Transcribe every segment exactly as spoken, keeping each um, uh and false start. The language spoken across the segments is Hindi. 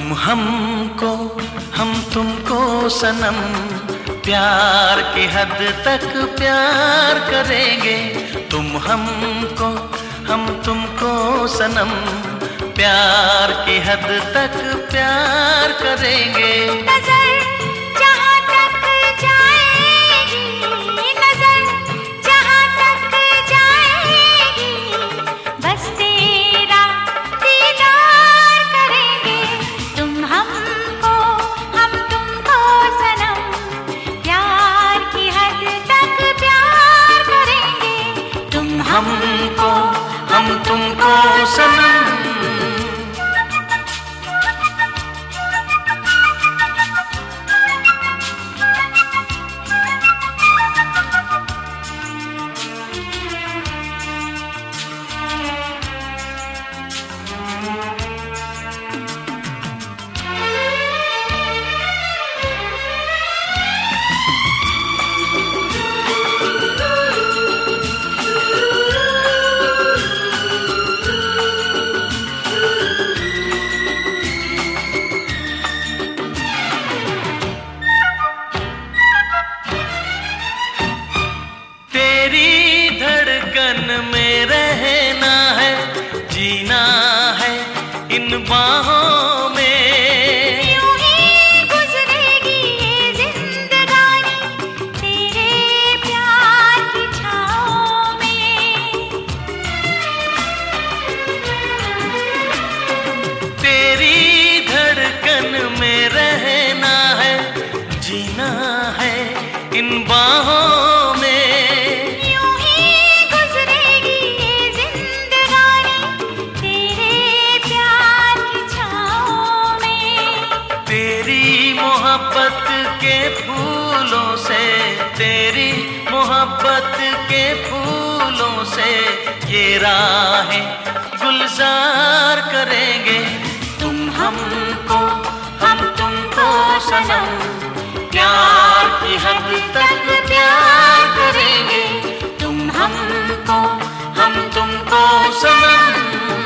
हमको हम तुमको सनम प्यार की हद तक प्यार करेंगे। तुम हमको हम तुमको सनम प्यार की हद तक प्यार करेंगे। नजर जहाँ तक जाएगी, नजर जहाँ तक जाएगी, बस तेरा दीदार करेंगे। तुम हमको हम तुमको सनम प्यार की हद तक प्यार करेंगे। तुम हमको हम तुमको सनम में रहना है, जीना है इन बाहों में। यूं ही गुजरेगी ये जिंदगानी तेरे प्यार की छाँव में। तेरी धड़कन में रहना है, जीना है इन बाहों में। मोहब्बत के फूलों से, तेरी मोहब्बत के फूलों से ये राहें गुलजार करेंगे। तुम हमको हम तुमको सनम प्यार की हद तक प्यार करेंगे। तुम हमको हम तुमको सनम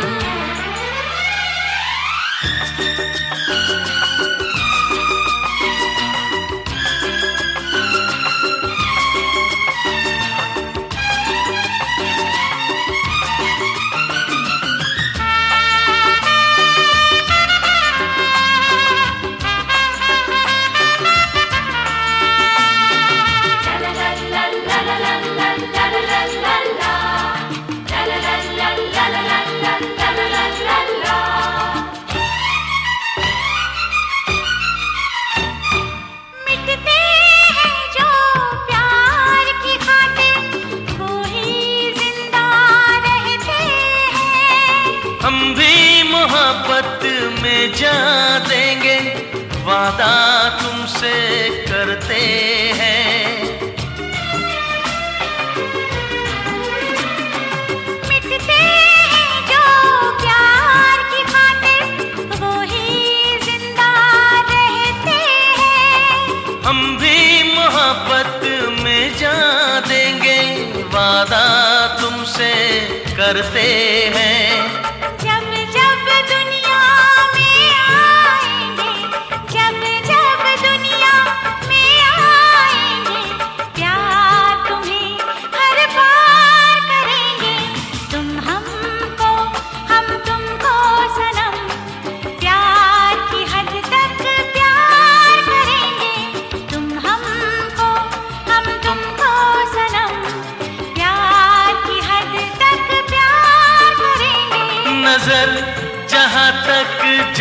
मोहब्बत में जा देंगे, वादा तुमसे करते हैं। मिटते हैं जो प्यार की खातिर वो ही जिंदा रहते हैं। हम भी मोहब्बत में जा देंगे, वादा तुमसे करते हैं। नजर जहाँ तक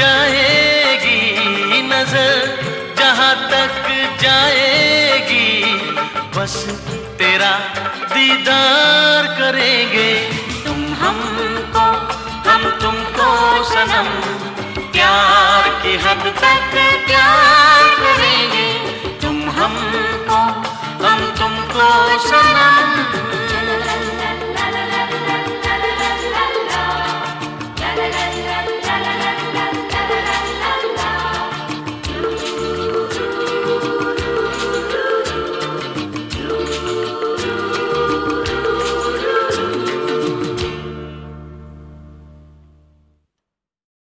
जाएगी, नजर जहाँ तक जाएगी, बस तेरा दीदार करेंगे। तुम हमको हम तुमको सनम प्यार की हद तक प्यार करेंगे। तुम हमको हम तुमको सनम